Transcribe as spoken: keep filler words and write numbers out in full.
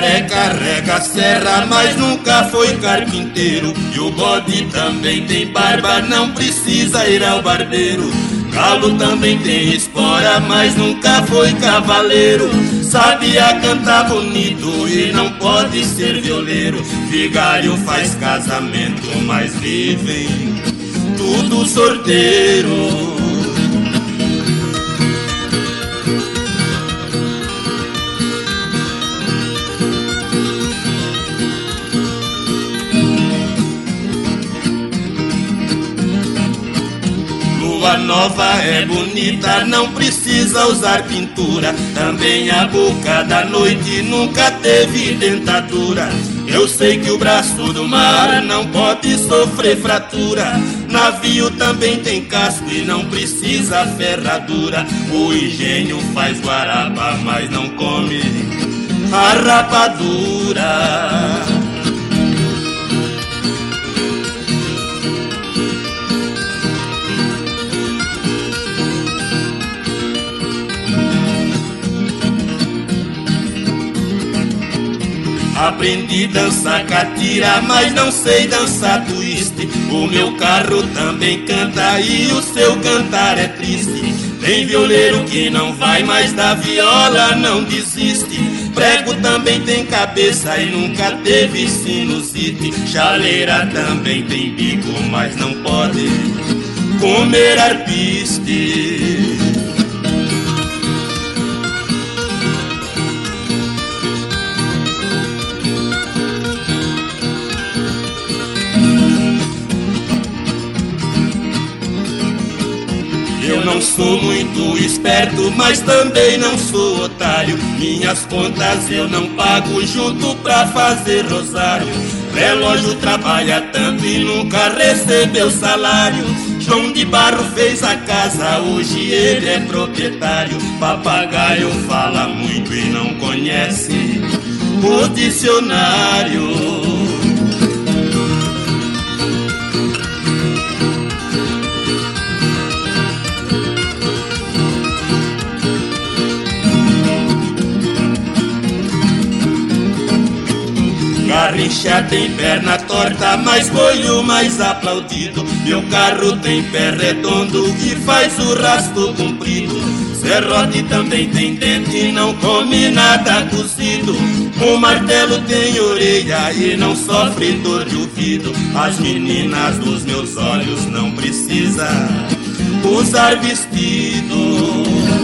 jacaré carrega a serra, mas nunca foi carpinteiro. E o bode também tem barba, não precisa ir ao barbeiro. Galo também tem espora, mas nunca foi cavaleiro. Sabia cantar bonito e não pode ser violeiro. Vigário faz casamento, mas vivem tudo sorteiro. Lua nova é bonita, não precisa usar pintura. Também a boca da noite nunca teve dentadura. Eu sei que o braço do mar não pode sofrer fratura. Navio também tem casco e não precisa ferradura. O engenho faz guarapa, mas não come a rapadura. Aprendi dançar catira, mas não sei dançar twist. O meu carro também canta e o seu cantar é triste. Tem violeiro que não vai, mas da viola não desiste. Prego também tem cabeça e nunca teve sinusite. Chaleira também tem bico, mas não pode comer arpiste. Eu não sou muito esperto, mas também não sou otário. Minhas contas eu não pago junto pra fazer rosário. Relógio trabalha tanto e nunca recebeu salário. João de Barro fez a casa, hoje ele é proprietário. Papagaio fala muito e não conhece o dicionário. Garrincha tem perna torta, mas foi o mais aplaudido. Meu carro tem pé redondo e faz o rastro comprido. Serrote também tem dente e não come nada cozido. O martelo tem orelha e não sofre dor de ouvido. As meninas dos meus olhos não precisam usar vestido.